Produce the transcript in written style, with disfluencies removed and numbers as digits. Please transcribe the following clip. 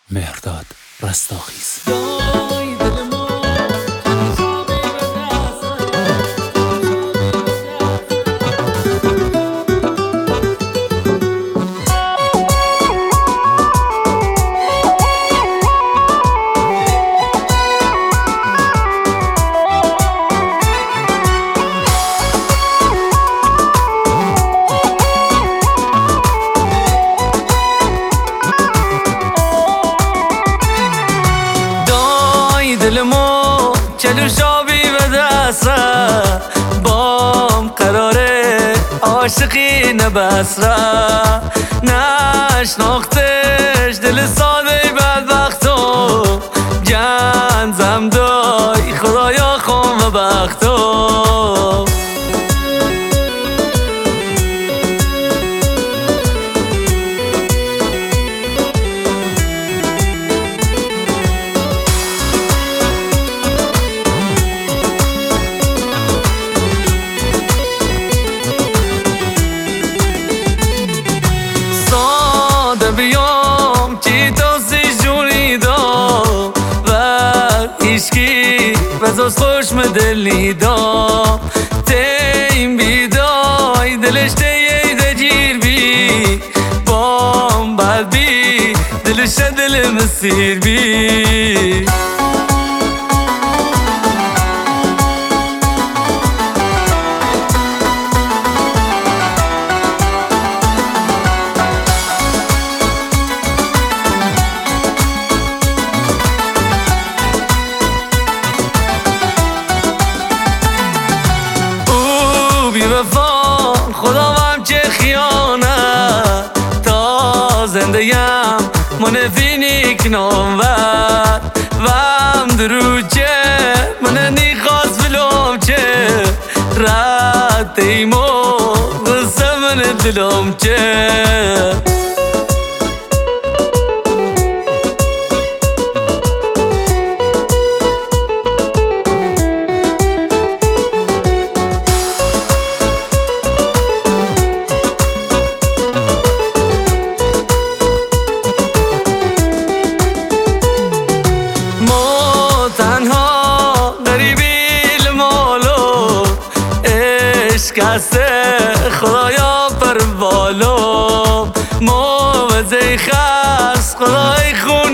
مهرداد رستاخیز. دلمو چلو شابی به دسته بام قراره عاشقی نبسره نشناختش دل ساده بدبختو گنزم دای خدایا خون و بختو بیام چی تو سی جونی دا و ایشکی بزاز خوشم دلی دا تیم بیدای دلش تیه ده جیر بی بام بد بی دلش دل مسیر بی وفا خداوم چه خیانه تا زندگیم منفی نیکنم و هم دروچه من نیخواست بلوم چه رد تیمو غصه من دلم چه کسته خدایا پر بالو موزه خست خدای خون